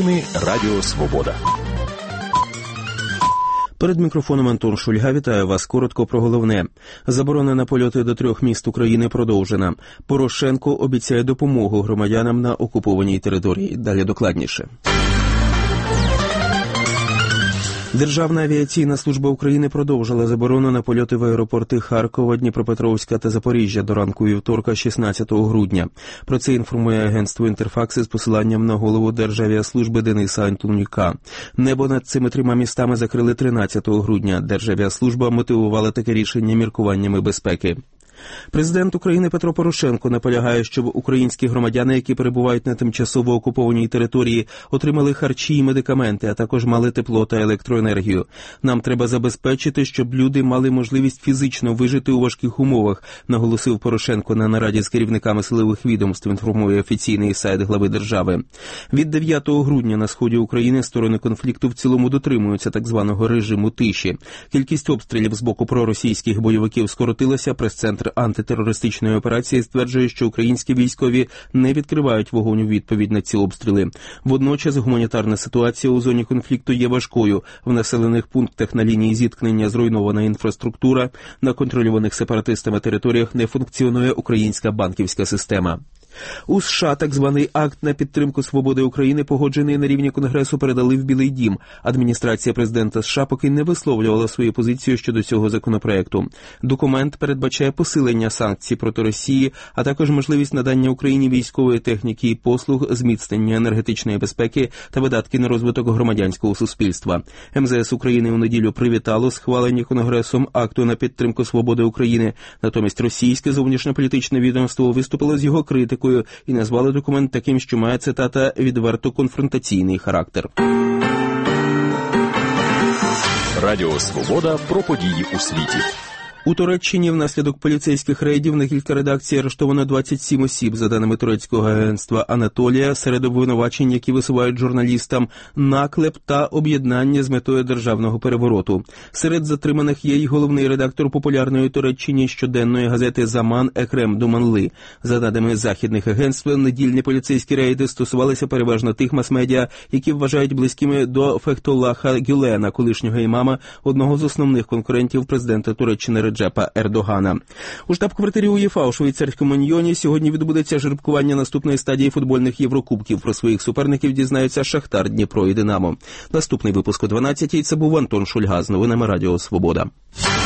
Новини Радіо Свобода. Перед мікрофоном Антон Шульга. Вітаю вас. Коротко про головне. Заборона на польоти до 3 міст України продовжена. Порошенко обіцяє допомогу громадянам на окупованій території. Далі докладніше. Державна авіаційна служба України продовжила заборону на польоти в аеропорти Харкова, Дніпропетровська та Запоріжжя до ранку вівторка, 16 грудня. Про це інформує агентство «Інтерфакс» із посиланням на голову Державіаслужби Дениса Антонюка. Небо над цими 3 містами закрили 13 грудня. Державіаслужба мотивувала таке рішення міркуваннями безпеки. Президент України Петро Порошенко наполягає, щоб українські громадяни, які перебувають на тимчасово окупованій території, отримали харчі і медикаменти, а також мали тепло та електроенергію. Нам треба забезпечити, щоб люди мали можливість фізично вижити у важких умовах, наголосив Порошенко на нараді з керівниками силових відомств, інформує офіційний сайт глави держави. Від 9 грудня на сході України сторони конфлікту в цілому дотримуються так званого режиму тиші. Кількість обстрілів з боку проросійських бойовиків скоротилася. Прес-центр антитерористичної операції стверджує, що українські військові не відкривають вогонь у відповідь на ці обстріли. Водночас гуманітарна ситуація у зоні конфлікту є важкою. В населених пунктах на лінії зіткнення зруйнована інфраструктура, на контрольованих сепаратистами територіях не функціонує українська банківська система. У США так званий акт на підтримку свободи України, погоджений на рівні Конгресу, передали в Білий дім. Адміністрація президента США поки не висловлювала свою позицію щодо цього законопроекту. Документ передбачає посилення санкцій проти Росії, а також можливість надання Україні військової техніки і послуг, зміцнення енергетичної безпеки та видатки на розвиток громадянського суспільства. МЗС України у неділю привітало схвалення Конгресом акту на підтримку свободи України. Натомість російське зовнішньополітичне відомство виступило з його критикою і назвали документ таким, що має, цитата, «відверто конфронтаційний характер». Радіо Свобода про події у світі. У Туреччині внаслідок поліцейських рейдів на кілька редакцій арештовано 27 осіб, за даними турецького агентства «Анатолія», серед обвинувачень, які висувають журналістам наклеп та об'єднання з метою державного перевороту. Серед затриманих є й головний редактор популярної у Туреччині щоденної газети «Заман» Екрем Думанли. За даними західних агентств, недільні поліцейські рейди стосувалися переважно тих мас-медіа, які вважають близькими до Фетхуллаха Гюлена, колишнього імама, одного з основних конкурентів президента Туреччини Реджепа Ердогана. У штаб-квартирі УЄФА у швейцарському Ньйоні сьогодні відбудеться жеребкування наступної стадії футбольних Єврокубків. Про своїх суперників дізнаються Шахтар, Дніпро і Динамо. Наступний випуск о 12-й. Це був Антон Шульга з новинами Радіо Свобода.